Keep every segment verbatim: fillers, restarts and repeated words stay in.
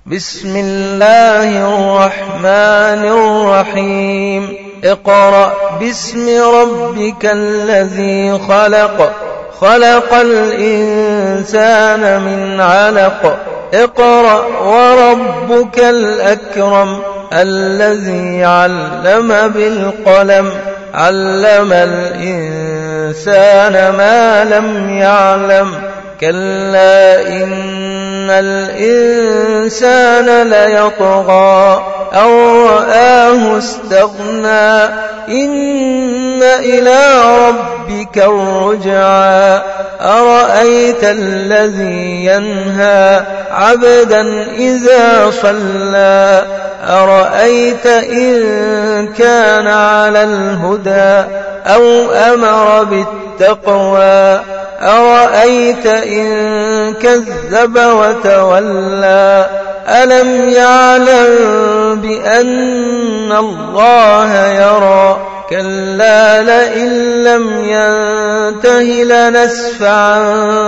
بسم الله الرحمن الرحيم اقرأ باسم ربك الذي خلق خلق الإنسان من علق اقرأ وربك الأكرم الذي علم بالقلم علم الإنسان ما لم يعلم كلا إن الإنسان ليطغى أن رآه استغنى إن إلى ربك الرجعى أرأيت الذي ينهى عبدا إذا صلى أرأيت إن كان على الهدى أو أمر بالتقوى أرأيت إن كذب وتولى ألم يعلم بأن الله يرى كلا لئن لم ينته لنسفعا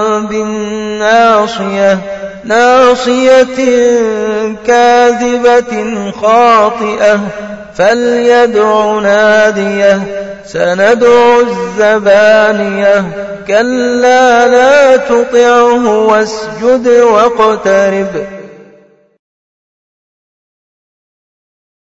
بالناصية ناصية كاذبة خاطئة فليدع ناديه سندع الزبانية كلا لا تطعه واسجد واقترب